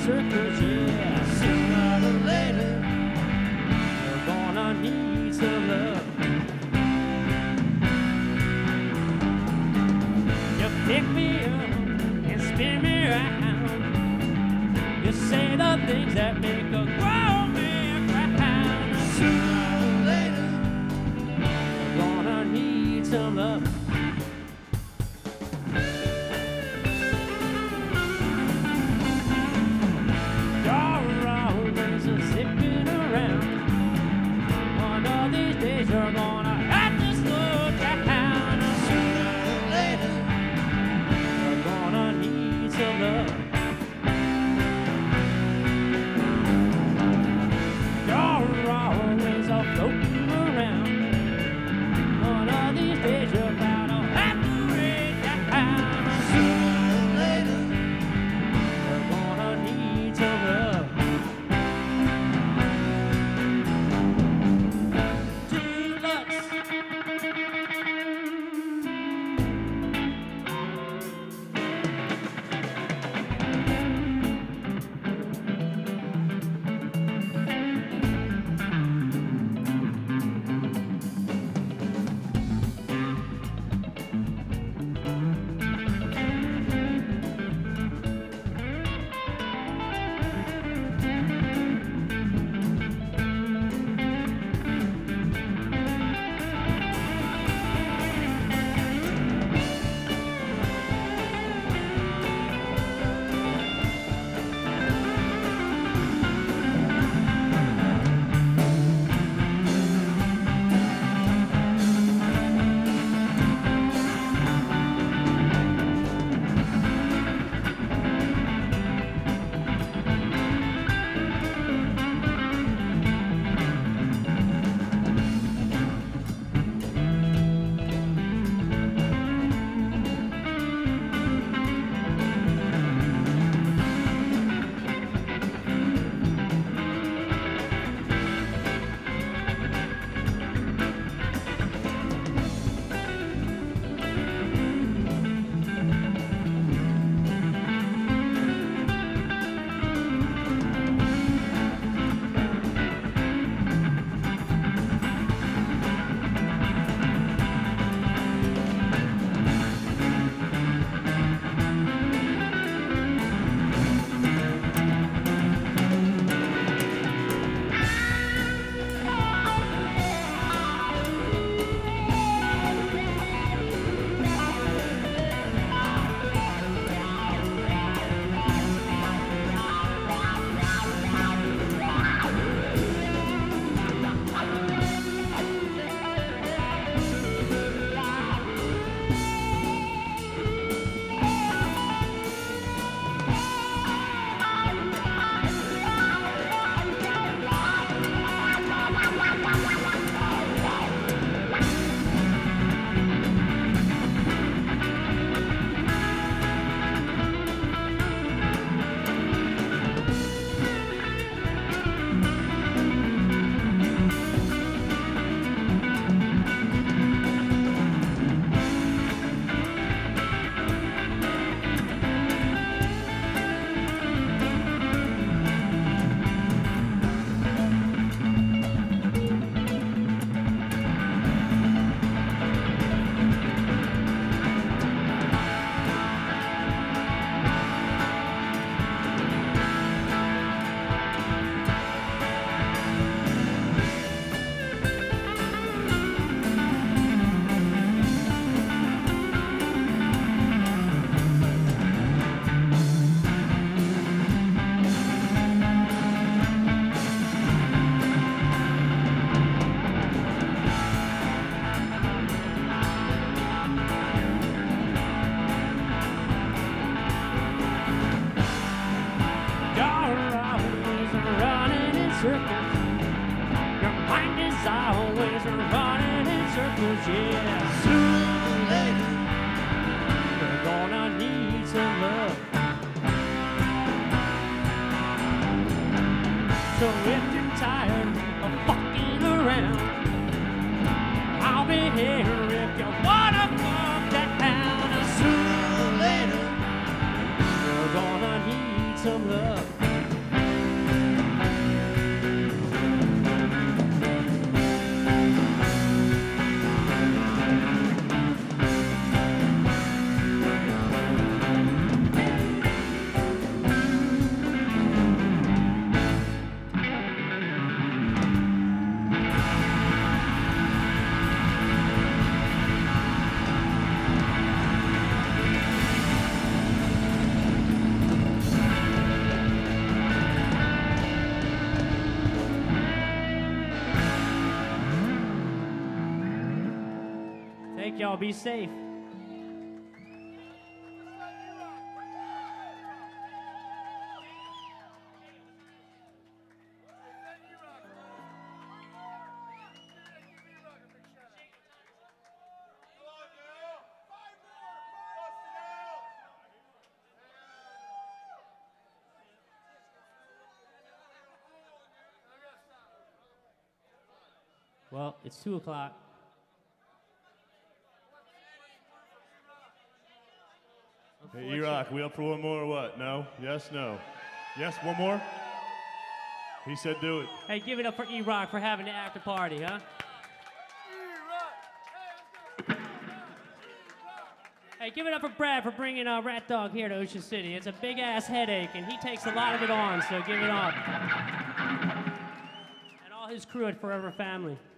circles, yeah. Sooner or later, you're gonna need some love. You pick me up and spin me around. You say the things that make a grown man cry. Sooner or later, you're gonna need some love. You're always zipping around. One of these days you're gonna have to slow down. Sooner or later, you're gonna need some love. You're always floating around. One of these days you're bound to have to break down. Sooner or later, you're gonna need some love. Deluxe. Circles. Your mind is always running in circles, yeah. Sooner or later, you're gonna need some love. So if you're tired of fucking around, I'll be here if you wanna come down. Sooner or later, you're gonna need some love. right, y'all. Be safe. Well, it's 2 o'clock. Hey, E-Rock, we up for one more or what? No? Yes, no? Yes, one more? He said do it. Hey, give it up for E-Rock for having the after party, huh? Hey, give it up for Brad for bringing Rat Dog here to Ocean City. It's a big-ass headache, and he takes a lot of it on, so give it up. And all his crew at Forever Family.